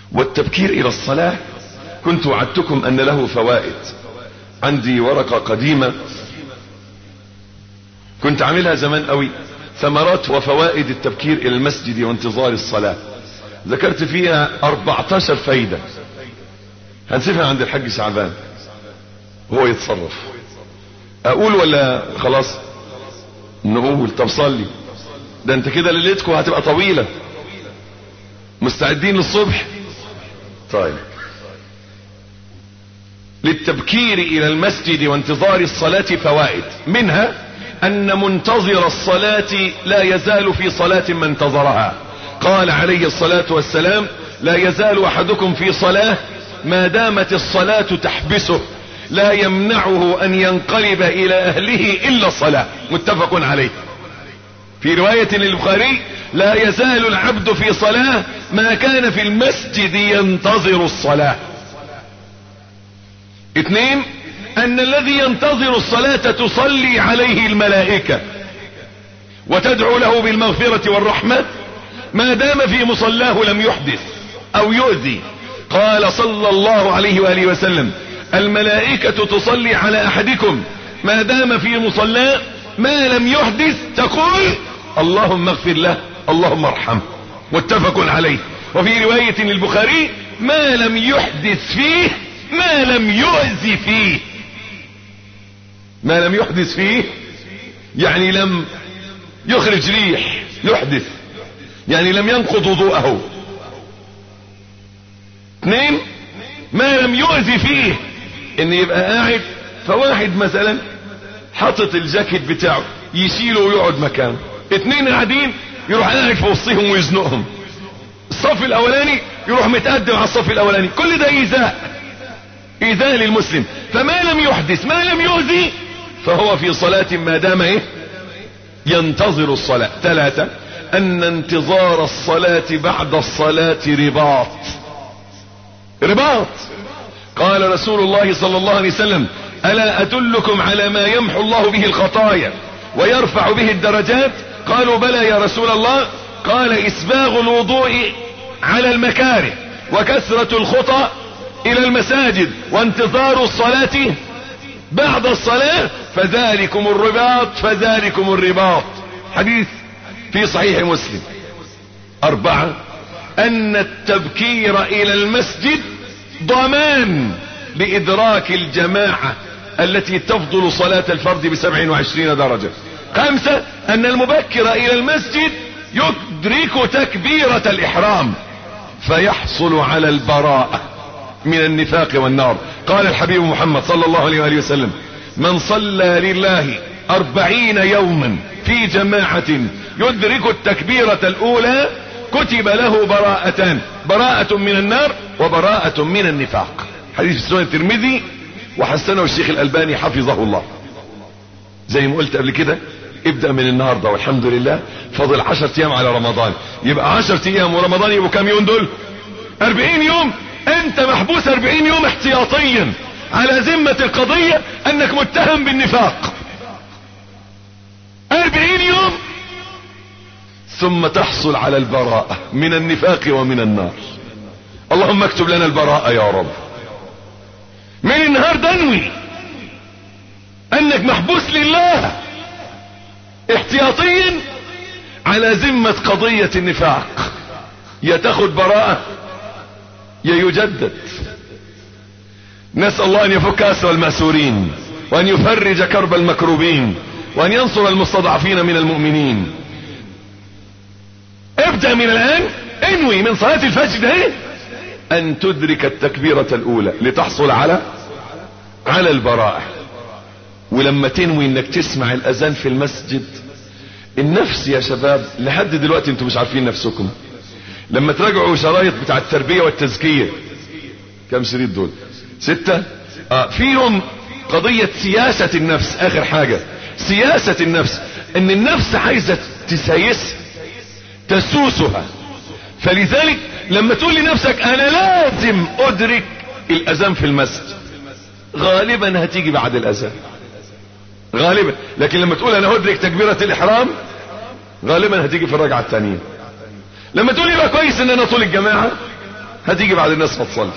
والتبكير الى الصلاة كنت وعدتكم ان له فوائد. عندي ورقة قديمة كنت عاملها زمان قوي، ثمرات وفوائد التبكير الى المسجد وانتظار الصلاة. ذكرت فيها 14 فايدة. هنسيبها عند الحاج شعبان هو يتصرف. اقول ولا خلاص؟ نقول. طب صلي، ده انت كده ليلتكم هتبقى طويلة. مستعدين للصبح؟ طيب. للتبكير الى المسجد وانتظار الصلاة فوائد، منها ان منتظر الصلاة لا يزال في صلاة ما انتظرها. قال عليه الصلاة والسلام: لا يزال احدكم في صلاة ما دامت الصلاة تحبسه، لا يمنعه ان ينقلب الى اهله الا الصلاة. متفق عليه. في رواية للبخاري: لا يزال العبد في صلاة ما كان في المسجد ينتظر الصلاة. 2. ان الذي ينتظر الصلاة تصلي عليه الملائكة وتدعو له بالمغفرة والرحمة ما دام في مصلاه لم يحدث او يؤذي. قال صلى الله عليه وآله وسلم: الملائكة تصلي على احدكم ما دام في مصلاه ما لم يحدث، تقول: اللهم اغفر له، اللهم ارحمه. متفق عليه. وفي رواية للبخاري: ما لم يحدث فيه ما لم يؤذي فيه. ما لم يحدث فيه يعني لم يخرج ريح يحدث، يعني لم ينقض وضوءه. 2. ما لم يؤذي فيه، ان يبقى قاعد فواحد مثلا حاطط الجاكيت بتاعه يشيله ويقعد مكانه، 2 قاعدين يروح قاعد في وسطهم ويزنقهم، الصف الاولاني يروح متقدم على الصف الاولاني. كل ده ايذاء للمسلم. فما لم يحدث ما لم يؤذي فهو في صلاة ما دام ينتظر الصلاة. 3. ان انتظار الصلاة بعد الصلاة رباط. قال رسول الله صلى الله عليه وسلم: الا ادلكم على ما يمحو الله به الخطايا ويرفع به الدرجات؟ قالوا: بلى يا رسول الله. قال: اسباغ الوضوء على المكاره وكثرة الخطى الى المساجد وانتظار الصلاة بعد الصلاة فذلكم الرباط. حديث في صحيح مسلم. 4. ان التبكير الى المسجد ضمان لادراك الجماعة التي تفضل صلاة الفرد ب27 درجة. 5. ان المبكر الى المسجد يدرك تكبيرة الاحرام فيحصل على البراءة من النفاق والنار. قال الحبيب محمد صلى الله عليه وآله وسلم: من صلى لله 40 يوما في جماعة يدرك التكبيرة الاولى كتب له براءتان: براءة من النار وبراءة من النفاق. حديث في سنن الترمذي وحسنه الشيخ الألباني حفظه الله. زي ما قلت قبل كده، ابدأ من النهاردة والحمد لله فاضل 10 ايام على رمضان، يبقى 10 ايام ورمضان يبقوا كام يوم دول؟ 40 يوم. انت محبوس 40 يوم احتياطيا على ذمة القضية انك متهم بالنفاق. 40 يوم ثم تحصل على البراءة من النفاق ومن النار. اللهم اكتب لنا البراءة يا رب. من النهاردة انوي انك محبوس لله احتياطيا على ذمة قضية النفاق، يا تاخد براءة يا يجدد. نسأل الله ان يفك اسر المأسورين وان يفرج كرب المكروبين وان ينصر المستضعفين من المؤمنين. ابدأ من الان، انوي من صلاة الفجر ده ان تدرك التكبيرة الاولى لتحصل على البراءة. ولما تنوي انك تسمع الاذان في المسجد، النفس يا شباب لحد دلوقتي انتم مش عارفين نفسكم. لما تراجعوا شرايط بتاع التربية والتزكية، كم شريط دول؟ 6. فيهم قضية سياسة النفس. اخر حاجة سياسة النفس، ان النفس عايزة تسوسها. فلذلك لما تقول لنفسك انا لازم ادرك الاذان في المسجد، غالبا هتيجي بعد الاذان غالبا. لكن لما تقول انا ادرك تكبيرة الاحرام، غالبا هتيجي في الركعة الثانية. لما تقول يبقى كويس ان انا طول الجماعة، هتيجي بعد الناس هتصلي.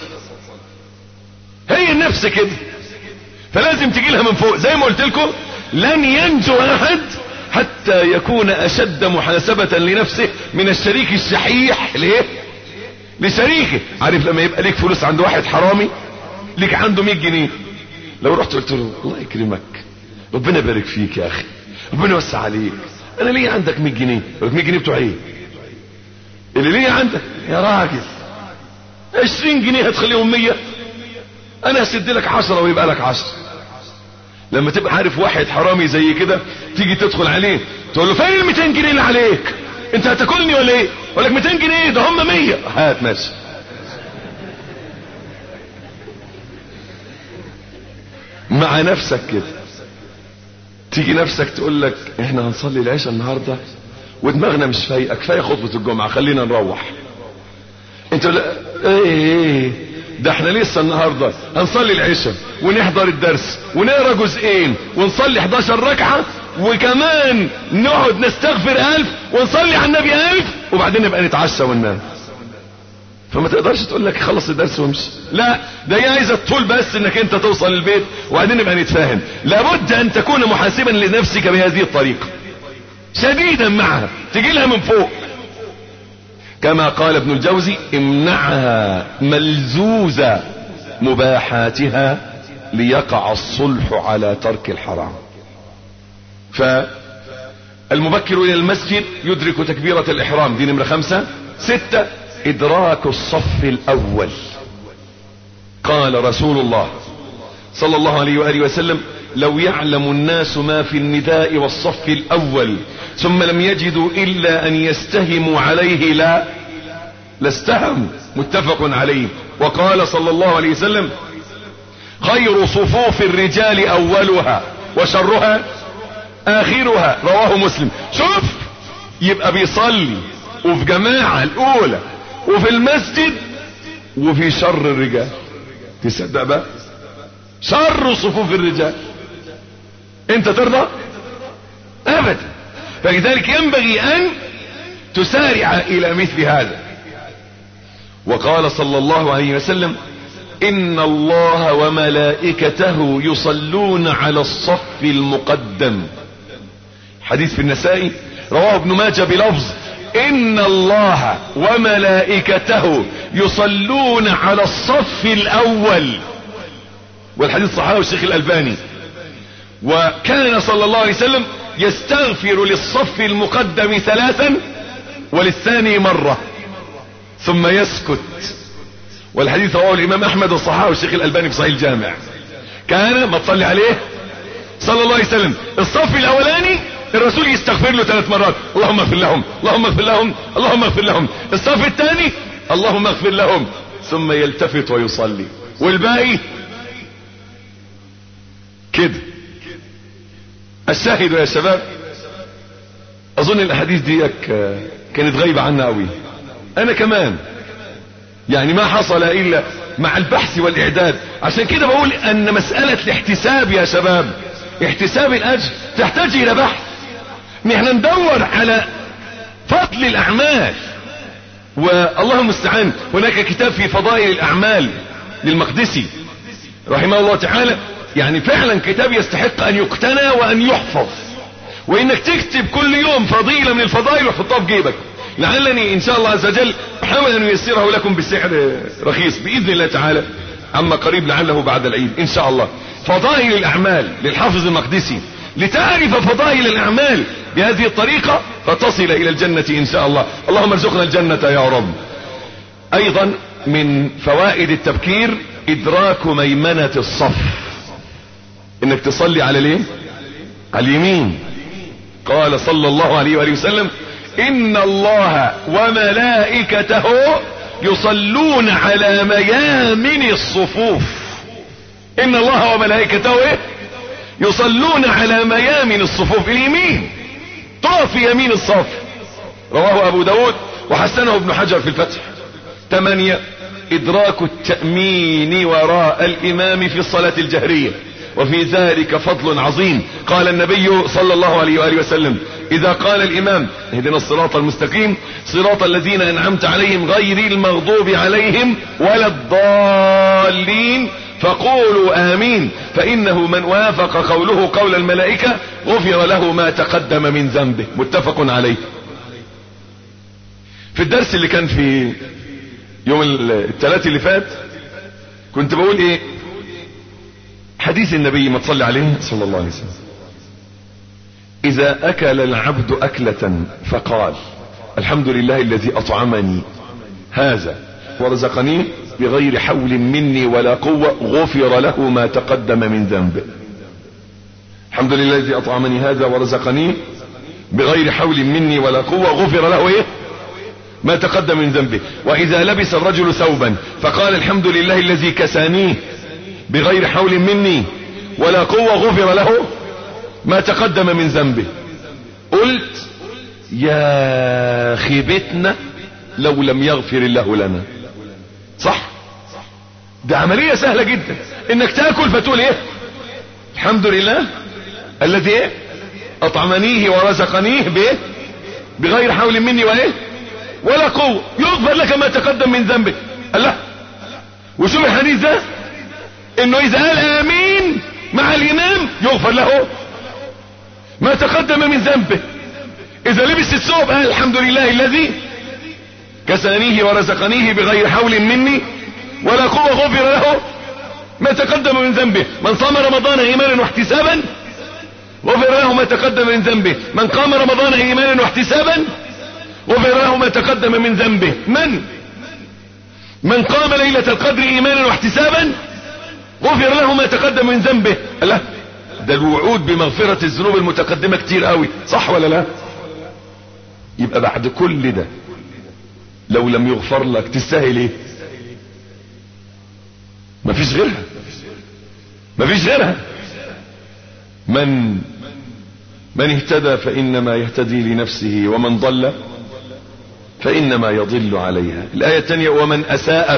هي النفس كده، فلازم تجي لها من فوق. زي ما قلت لكم لن ينجو احد حتى يكون اشد محاسبة لنفسه من الشريك الشحيح ليه لشريكه. عارف لما يبقى ليك فلوس عند واحد حرامي، ليك عنده 100 جنيه، لو رحت قلت له الله يكرمك، ربنا يبارك فيك يا اخي، ربنا يوسع عليك، انا ليه عندك 100 جنيه؟ 100 جنيه بتوع ايه اللي ليه عندك يا راجل؟ 20 جنيه هتخليهم 100، انا هسد لك 10 ويبقى لك 10. لما تبقى عارف واحد حرامي زي كده، تيجي تدخل عليه تقول له فين ال 200 جنيه اللي عليك؟ انت هتاكلني ولا ايه؟ اقول لك 200 جنيه ده هم 100. هات ماشي. مع نفسك كده تيجي نفسك تقول لك احنا هنصلي العشاء النهارده ودماغنا مش فايقه، كفايه خطبه الجمعه، خلينا نروح. انت لا ايه ده احنا لسه النهارده هنصلي العشاء ونحضر الدرس ونقرا جزئين ونصلي 11 ركعه وكمان نقعد نستغفر 1000 ونصلي على النبي 1000 وبعدين نبقى نتعشى وننام. فما تقدرش تقول لك خلص الدرس وامشي، لا ده هي عايزه الطول بس انك انت توصل البيت وبعدين نبقى نتفاهم. لابد ان تكون محاسبا لنفسك بهذه الطريقه شديدا معها، تجي لها من فوق. كما قال ابن الجوزي امنعها ملزوز مباحاتها ليقع الصلح على ترك الحرام. فالمبكر الى المسجد يدرك تكبيرة الاحرام، دي نمرة 5. 6 ادراك الصف الاول. قال رسول الله صلى الله عليه وآله وسلم لو يعلم الناس ما في النداء والصف الاول ثم لم يجدوا الا ان يستهموا عليه لاستهموا. متفق عليه. وقال صلى الله عليه وسلم خير صفوف الرجال اولها وشرها اخرها. رواه مسلم. شوف، يبقى بيصلي وفي جماعة الاولى وفي المسجد وفي شر الرجال. تصدق بقى شر صفوف الرجال، انت ترضى؟ ابدا. فلذلك ينبغي ان تسارع الى مثل هذا. وقال صلى الله عليه وسلم ان الله وملائكته يصلون على الصف المقدم. حديث في النسائي رواه ابن ماجه بلفظ ان الله وملائكته يصلون على الصف الاول، والحديث صححه الشيخ الالباني. وكان صلى الله عليه وسلم يستغفر للصف المقدم 3 وللثاني مرة ثم يسكت. والحديث رواه الامام احمد وصححه الشيخ الالباني في صحيح الجامع. كان ما تصلي عليه صلى الله عليه وسلم الصف الاولاني الرسول يستغفر له 3 مرات، اللهم اغفر لهم اللهم اغفر لهم اللهم اغفر لهم. الصف الثاني اللهم اغفر لهم، ثم يلتفت ويصلي. والباقي كده. الشاهد يا شباب، اظن الاحاديث دي كانت غايبة عنا قوي، انا كمان يعني ما حصل الا مع البحث والاعداد. عشان كده بقول ان مسألة الاحتساب يا شباب، احتساب الاجر تحتاج الى بحث. نحن ندور على فضل الاعمال، والله المستعان. هناك كتاب في فضائل الاعمال للمقدسي رحمه الله تعالى، يعني فعلا كتاب يستحق ان يقتنى وان يحفظ، وانك تكتب كل يوم فضيلة من الفضائل وحطها في جيبك. لعلني ان شاء الله عز وجل احاول ان ييسره لكم بسعر رخيص باذن الله تعالى عما قريب، لعله بعد العيد ان شاء الله. فضائل الاعمال للحافظ المقدسي، لتعرف فضائل الاعمال بهذه الطريقة فتصل الى الجنة ان شاء الله. اللهم ارزقنا الجنة يا رب. ايضا من فوائد التبكير ادراك ميمنة الصف، انك تصلي على ليه؟ على اليمين. قال صلى الله عليه وآله وسلم ان الله وملائكته يصلون على ميامن الصفوف. ان الله وملائكته يصلون على ميامن الصفوف، اليمين، تقف في يمين الصف. رواه ابو داود وحسنه ابن حجر في الفتح. 8 ادراك التأمين وراء الامام في الصلاة الجهرية، وفي ذلك فضل عظيم. قال النبي صلى الله عليه وآله وسلم اذا قال الامام اهدنا الصراط المستقيم صراط الذين انعمت عليهم غير المغضوب عليهم ولا الضالين فقولوا امين فانه من وافق قوله قول الملائكة غفر له ما تقدم من ذنبه. متفق عليه. في الدرس اللي كان في يوم الثلاث اللي فات كنت بقول ايه؟ حديث النبي ما تصلي عليه صلى الله عليه وسلم: اذا اكل العبد اكلة فقال الحمد لله الذي اطعمني هذا ورزقني بغير حول مني ولا قوة غفر له ما تقدم من ذنبه. الحمد لله الذي اطعمني هذا ورزقني بغير حول مني ولا قوة غفر له ايه؟ ما تقدم من ذنبه. واذا لبس الرجل ثوبا فقال الحمد لله الذي كسانيه بغير حول مني ولا قوة غفر له ما تقدم من ذنبه. قلت يا خيبتنا لو لم يغفر الله لنا. صح؟ ده عملية سهلة جدا انك تاكل فتقول ايه؟ الحمد لله الذي ايه؟ اطعمنيه ورزقنيه بايه؟ بغير حول مني وايه؟ ولا قوة يغفر لك ما تقدم من ذنبك. الله. وشوف الحديث ده انه اذا قال امين مع الامام يغفر له ما تقدم من ذنبه. اذا لبس الثوب قال الحمد لله الذي كسانيه ورزقنيه بغير حول مني ولا قوة غفر له ما تقدم من ذنبه. من صام رمضان ايمانا واحتسابا غفر له ما تقدم من ذنبه. من قام رمضان ايمانا واحتسابا غفر له ما تقدم من ذنبه. من قام ليلة القدر ايمانا واحتسابا غفر له ما تقدم من ذنبه. لا ده الوعود بمغفرة الذنوب المتقدمة كتير قوي. صح ولا لا؟ يبقى بعد كل ده لو لم يغفر لك تستاهل ايه؟ مفيش غيرها. مفيش غيرها. من اهتدى فانما يهتدي لنفسه ومن ضل فانما يضل عليها. الاية الثانية ومن اساء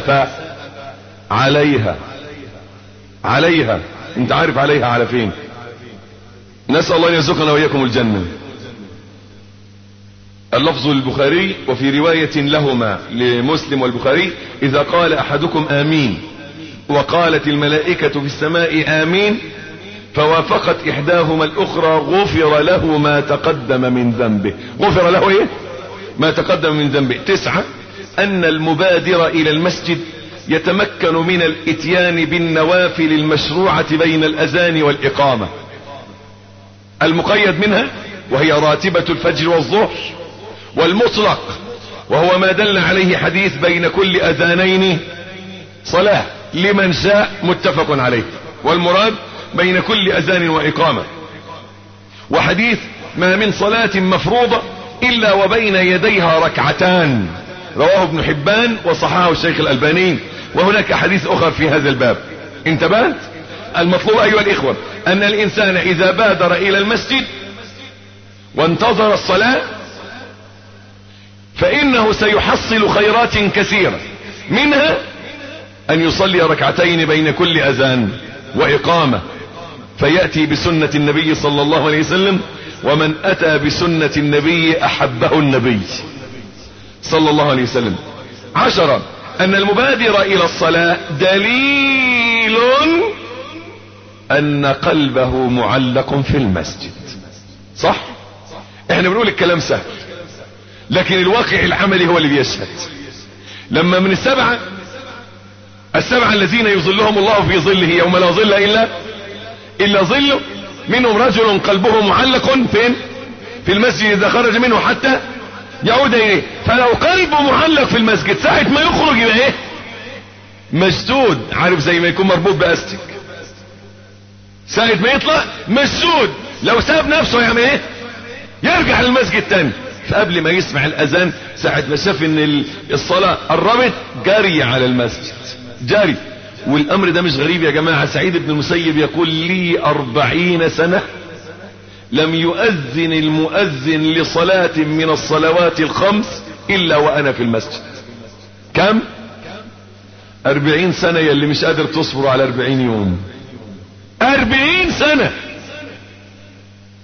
عليها. انت عارف عليها على فين؟ نسأل الله ان يرزقنا واياكم الجنة. اللفظ للبخاري وفي رواية لهما لمسلم والبخاري: اذا قال احدكم امين وقالت الملائكة في السماء امين فوافقت احداهما الاخرى غفر له ما تقدم من ذنبه. غفر له ايه؟ ما تقدم من ذنبه. 9 ان المبادر الى المسجد يتمكن من الاتيان بالنوافل المشروعة بين الاذان والاقامة المقيد منها وهي راتبة الفجر والظهر، والمطلق وهو ما دل عليه حديث بين كل اذانين صلاة لمن شاء متفق عليه، والمراد بين كل اذان واقامة. وحديث ما من صلاة مفروضة الا وبين يديها ركعتان رواه ابن حبان وصححه الشيخ الألباني، وهناك احاديث اخرى في هذا الباب. انتبهت؟ المطلوب ايها الاخوة ان الانسان اذا بادر الى المسجد وانتظر الصلاة فانه سيحصل خيرات كثيرة، منها ان يصلي ركعتين بين كل اذان واقامة فيأتي بسنة النبي صلى الله عليه وسلم، ومن اتى بسنة النبي احبه النبي صلى الله عليه وسلم. 10 ان المبادر الى الصلاة دليل ان قلبه معلق في المسجد. صح؟ احنا بنقول الكلام سهل لكن الواقع العملي هو اللي بيشهد. لما من السبعة الذين يظلهم الله في ظله يوم لا ظل الا ظله، منهم رجل قلبه معلق فين؟ في المسجد اذا خرج منه حتى يعود اليه. فلو قلبه معلق في المسجد ساعة ما يخرج يبقى ايه؟ مشدود. عارف زي ما يكون مربوط باستك، ساعة ما يطلع مشدود. لو ساب نفسه يعمل ايه؟ يرجع للمسجد تاني. فقبل ما يسمع الاذان ساعة ما شاف ان الصلاة قربت جري على المسجد، جري. والامر ده مش غريب يا جماعة. سعيد بن المسيب يقول لي 40 سنة لم يؤذن المؤذن لصلاة من الصلوات الخمس الا وانا في المسجد. كم؟ 40 سنة. يلي مش قادر تصبر على 40 يوم. 40 سنة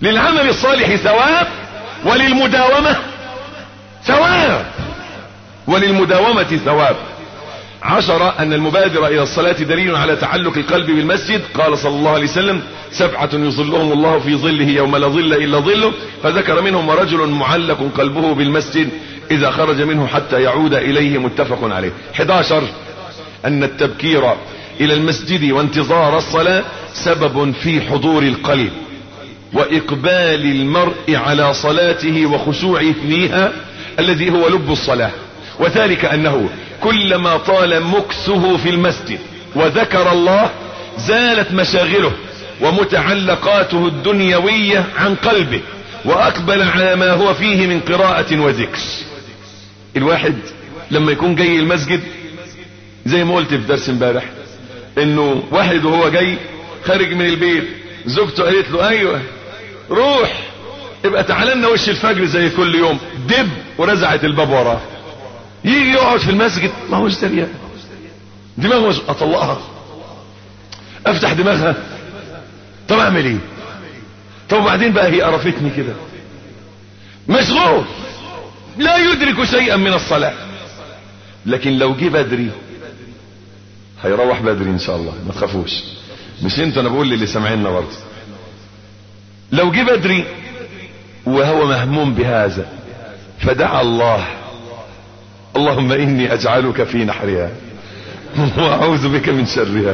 للعمل الصالح ثواب وللمداومة ثواب، وللمداومة ثواب. 10 أن المبادرة إلى الصلاة دليل على تعلق القلب بالمسجد. قال صلى الله عليه وسلم: 7 يظلهم الله في ظله يوم لا ظل إلا ظله، فذكر منهم ورجل معلق قلبه بالمسجد إذا خرج منه حتى يعود إليه، متفق عليه. 11 أن التبكير إلى المسجد وانتظار الصلاة سبب في حضور القلب وإقبال المرء على صلاته وخشوعه فيها الذي هو لب الصلاة، وذلك أنه كلما طال مكثه في المسجد وذكر الله زالت مشاغله ومتعلقاته الدنيوية عن قلبه وأقبل على ما هو فيه من قراءة وذكر. الواحد لما يكون جاي المسجد، زي ما قلت في درس امبارح، انه واحد وهو جاي خارج من البيت زوجته قالت له: ايوه روح ابقى تعالى لنا وش الفجر زي كل يوم، دب ورزعت الباب وراه. يجي يقعد في المسجد ما هوش دريان، دماغه اطلقها، افتح دماغها، طب اعمل ايه؟ طب وبعدين بقى هي قرفتني كده، مشغول لا يدرك شيئا من الصلاة. لكن لو جه بدري هيروح بدري ان شاء الله، ما تخافوش، مش انت، انا بقول للي سامعيننا برضه. لو جه بدري وهو مهموم بهذا فدعا الله: اللهم اني اجعلك في نحرها واعوذ بك من شرها،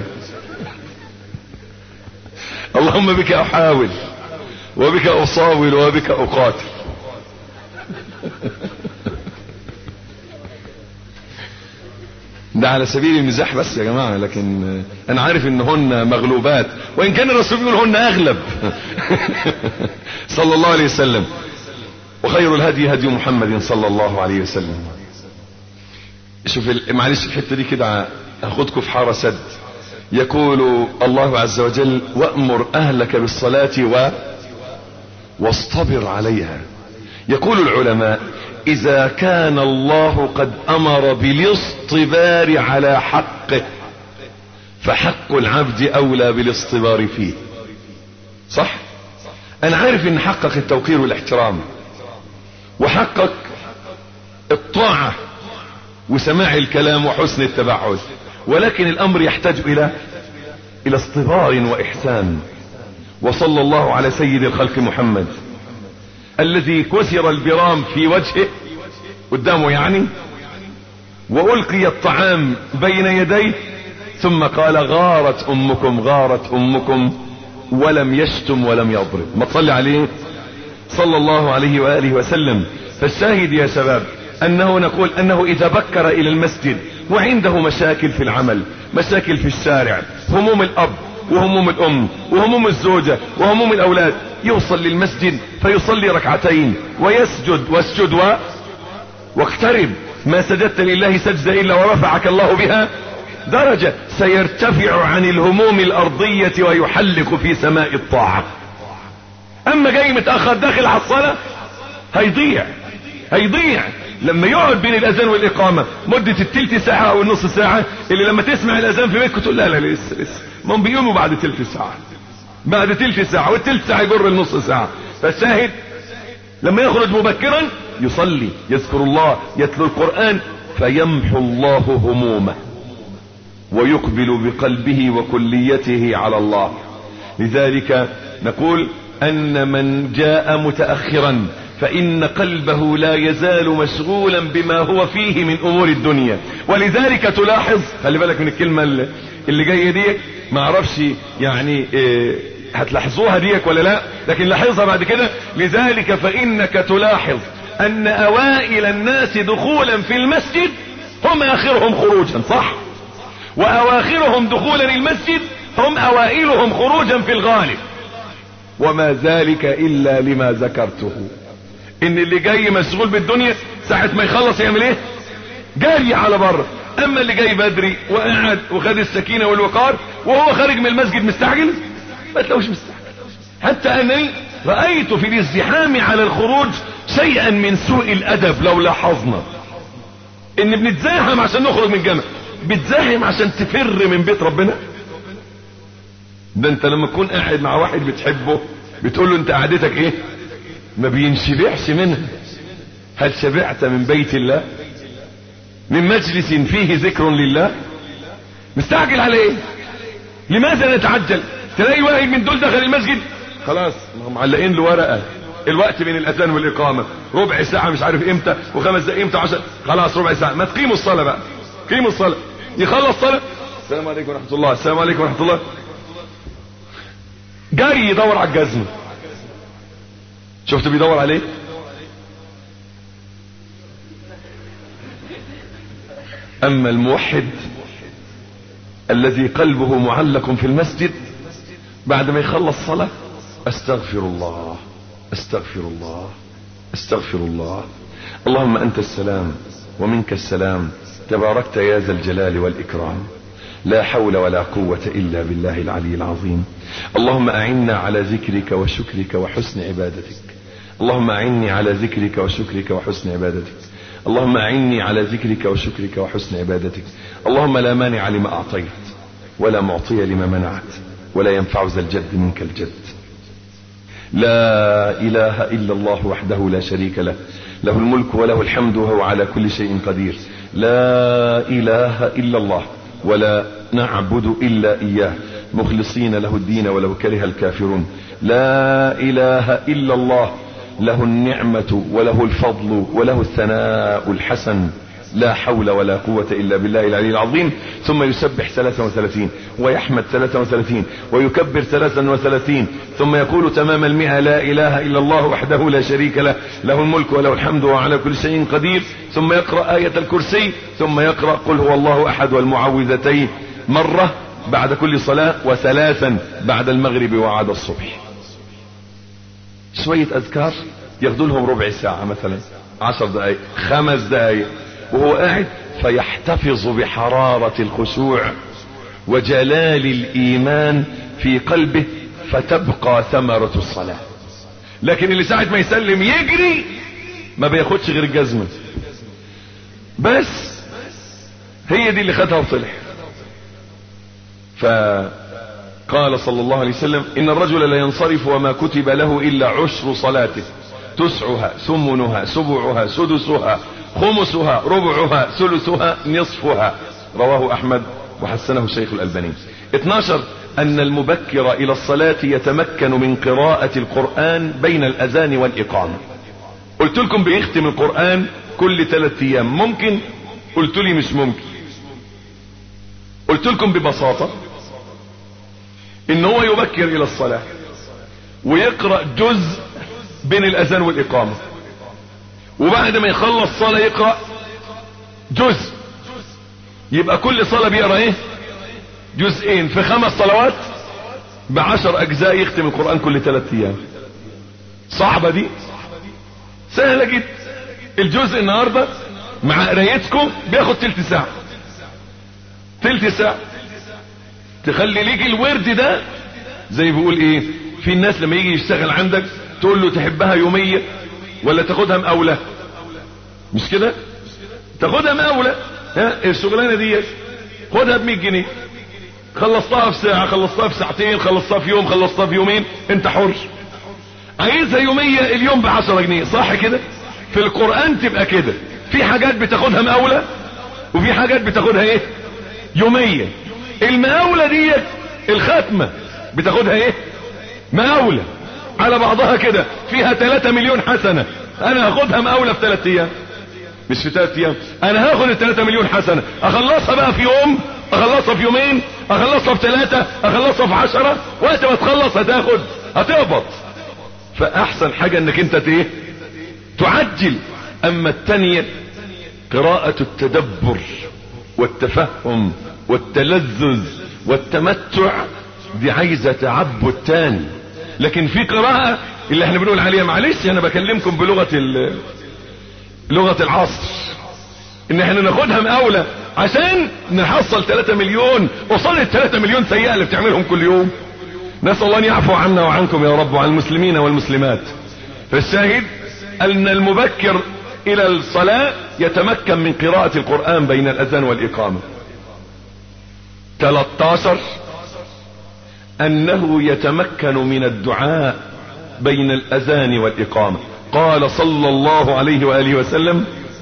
اللهم بك احاول وبك اصاول وبك اقاتل. ده على سبيل المزاح بس يا جماعة، لكن انا عارف انهن مغلوبات، وان كان الرسول يقول هن اغلب صلى الله عليه وسلم. وخير الهدي هدي محمد صلى الله عليه وسلم. شوف معلش الحتة دي كده هاخدكم في حارة سد. يقول الله عز وجل: وأمر أهلك بالصلاة واصطبر عليها. يقول العلماء: إذا كان الله قد أمر بالاصطبار على حقه فحق العبد أولى بالاصطبار فيه. صح؟ أنا عارف إن حقك التوقير والاحترام، وحقك الطاعة وسماع الكلام وحسن التبعث، ولكن الأمر يحتاج إلى اصطبار وإحسان. وصلى الله على سيد الخلق محمد الذي كسر البرام في وجهه قدامه يعني، وألقي الطعام بين يديه، ثم قال: غارت أمكم غارت أمكم، ولم يشتم ولم يضرب. ما تصلي عليه صلى الله عليه وآله وسلم. فالشاهد يا شباب أنه نقول أنه إذا بكر إلى المسجد وعنده مشاكل في العمل، مشاكل في الشارع، هموم الأب وهموم الأم وهموم الزوجة وهموم الأولاد، يوصل للمسجد فيصلي ركعتين واسجد واقترب. ما سجدت لله سجدة إلا ورفعك الله بها درجة. سيرتفع عن الهموم الأرضية ويحلق في سماء الطاعة. أما جاي متأخر داخل على الصلاة هيضيع. لما يقعد بين الأذان والإقامة مدة التلت ساعة أو النص ساعة، اللي لما تسمع الأذان في بيتك تقول لا لسه ما هم بيقوموا بعد تلت ساعة، والتلت ساعة يجر النص ساعة. فالشاهد لما يخرج مبكرا يصلي، يذكر الله، يتلو القرآن، فيمحو الله همومه ويقبل بقلبه وكليته على الله. لذلك نقول أن من جاء متأخرا فإن قلبه لا يزال مشغولا بما هو فيه من أمور الدنيا. ولذلك تلاحظ، خلي بالك من الكلمة اللي جاية دي، ما اعرفش يعني هتلاحظوها ديك ولا لا، لكن لاحظها بعد كده. لذلك فإنك تلاحظ أن أوائل الناس دخولا في المسجد هم آخرهم خروجا، صح؟ وأواخرهم دخولا المسجد هم أوائلهم خروجا في الغالب. وما ذلك إلا لما ذكرته، ان اللي جاي مشغول بالدنيا ساعة ما يخلص يعمل ايه؟ جاري على بره. اما اللي جاي بدري وقعد وخد السكينة والوقار وهو خارج من المسجد مستعجل، ما تلاقوش مستعجل. حتى انني رأيت في الازدحام على الخروج شيئا من سوء الادب. لو لاحظنا ان بنتزاحم عشان نخرج من الجامع، بتزاحم عشان تفر من بيت ربنا. ده انت لما تكون قاعد مع واحد بتحبه بتقول له انت قعدتك ايه؟ ما بينشبعش منها. هل شبعت من بيت الله؟ من مجلس فيه ذكر لله؟ مستعجل على ايه؟ لماذا نتعجل؟ تلاقي واحد من دول دخل المسجد خلاص معلقين له ورقه الوقت بين الاذان والاقامه، ربع ساعه مش عارف امتى، وخمس دقايق امتى، 10 خلاص ربع ساعه. ما تقيموا الصلاه بقى، قيموا الصلاه. يخلص صلاه السلام عليكم ورحمه الله، السلام عليكم ورحمه الله، جاي يدور على الجزمه. شفت بيدور عليه؟ اما الموحد الذي قلبه معلق في المسجد بعد ما يخلص صلاة استغفر الله استغفر الله استغفر الله، اللهم انت السلام ومنك السلام، تباركت يا ذا الجلال والاكرام، لا حول ولا قوة الا بالله العلي العظيم. اللهم اعنا على ذكرك وشكرك وحسن عبادتك، اللهم اعني على ذكرك وشكرك وحسن عبادتك، اللهم اعني على ذكرك وشكرك وحسن عبادتك. اللهم لا مانع لما اعطيت ولا معطي لما منعت ولا ينفع ذا الجد منك الجد. لا اله الا الله وحده لا شريك له، له الملك وله الحمد وهو على كل شيء قدير. لا اله الا الله ولا نعبد الا اياه مخلصين له الدين ولو كره الكافرون. لا اله الا الله، له النعمة وله الفضل وله الثناء الحسن، لا حول ولا قوة الا بالله العلي العظيم. ثم يسبح 33 ويحمد 33 ويكبر 33 ثم يقول تمام 100 لا اله الا الله وحده لا شريك له، له الملك وله الحمد وعلى كل شيء قدير. ثم يقرأ آية الكرسي، ثم يقرأ قل هو الله احد والمعوذتين مرة بعد كل صلاة، وثلاثا بعد المغرب وعد الصبح. شوية اذكار ياخدوا لهم ربع ساعة مثلا، 10 دقائق، 5 دقائق، وهو قاعد فيحتفظ بحرارة الخشوع وجلال الايمان في قلبه، فتبقى ثمرة الصلاة. لكن اللي ساعة ما يسلم يجري ما بياخدش غير الجزمة بس، هي دي اللي خدها وطلع. فقال صلى الله عليه وسلم ان الرجل لا ينصرف وما كتب له الا عشر صلاته، تسعها ثمنها سبعها سدسها خمسها ربعها ثلثها نصفها، رواه احمد وحسنه الشيخ الالباني. 12 ان المبكر الى الصلاة يتمكن من قراءة القرآن بين الاذان والاقامة. قلت لكم بيختم القرآن كل 3 ايام، ممكن؟ قلت لي مش ممكن. قلت لكم ببساطة ان هو يبكر الى الصلاة ويقرأ جزء بين الاذان والاقامة، وبعد ما يخلص صلاة يقرأ جزء، يبقى كل صلاة بيقرأ ايه؟ جزئين في 5 صلوات ب10 اجزاء، يختم القرآن كل 3 ايام. صعبة دي؟ سهلة جدا. الجزء النهاردة مع قرايتكم بياخد تلت ساعة، تلت ساعة. تخلي ليك الورد ده زي بيقول ايه، في الناس لما يجي يشتغل عندك تقول له تحبها يومية ولا تاخدها مقاولة؟ مش كده؟ تاخدها مقاولة. ها الشغلانة دي خدها ب100 جنيه، خلصتها في ساعة، خلصتها في ساعتين، خلصتها في يوم، خلصتها في يومين، انت حر. عايزها يومية، اليوم ب10 جنيه، صح كده؟ في القرآن تبقى كده، في حاجات بتاخدها مقاولة وفي حاجات بتاخدها ايه؟ يومية. المقاولة دي الختمة بتاخدها ايه؟ مقاولة على بعضها كده، فيها 3 مليون حسنة، انا هاخدها مقاولة في 3 ايام، مش في 3 ايام، انا هاخد 3 مليون حسنة، اخلصها بقى في يوم، اخلصها في يومين، اخلصها في 3، اخلصها في 10، وقت ما تخلص هتقبض. فاحسن حاجة انك انت تعجل. اما التانية قراءة التدبر والتفهم والتلذذ والتمتع، دي عايزة تعبد تاني. لكن في قراءة اللي احنا بنقول عليها، معلش انا بكلمكم بلغة لغة العصر، ان احنا ناخدها مقاولة عشان نحصل 3 مليون قصاد 3 مليون سيئة اللي بتعملهم كل يوم. نسأل الله ان يعفو عنا وعنكم يا رب وعن المسلمين والمسلمات. فالشاهد ان المبكر الى الصلاة يتمكن من قراءة القرآن بين الاذان والاقامة. 13 انه يتمكن من الدعاء بين الاذان والاقامة. قال صلى الله عليه وآله وسلم: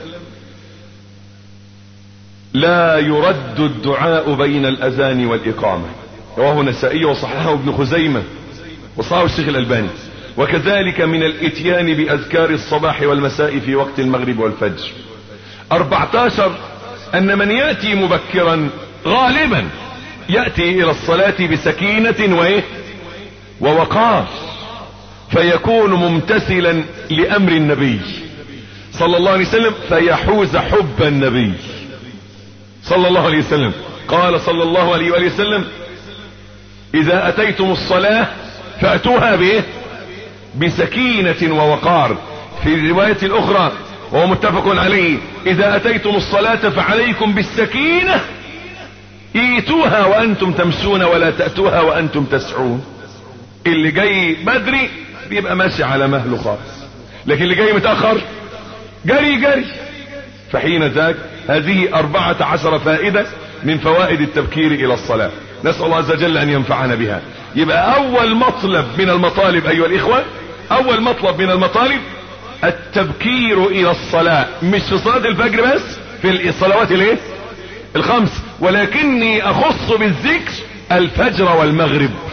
لا يرد الدعاء بين الاذان والاقامة. رواه النسائي وصححه ابن خزيمة وصححه الشيخ الألباني. وكذلك من الاتيان باذكار الصباح والمساء في وقت المغرب والفجر. 14 ان من يأتي مبكرا غالبا يأتي الى الصلاة بسكينة ووقار، فيكون ممتثلا لامر النبي صلى الله عليه وسلم، فيحوز حب النبي صلى الله عليه وسلم. قال صلى الله عليه وآله وسلم: اذا اتيتم الصلاة فاتوها بسكينة ووقار. في الرواية الاخرى وهو متفق عليه: اذا اتيتم الصلاة فعليكم بالسكينة، ايتوها وانتم تمشون ولا تأتوها وانتم تسعون. اللي جاي بدري بيبقى ماشي على مهله خالص، لكن اللي جاي متأخر جري. فحين ذاك هذه 14 فائدة من فوائد التبكير الى الصلاة، نسأل الله عز وجل ان ينفعنا بها. يبقى اول مطلب من المطالب ايها الاخوة، اول مطلب من المطالب التبكير الى الصلاة، مش في صلاة الفجر بس، في الصلوات الخمس، ولكني اخص بالذكر الفجر والمغرب.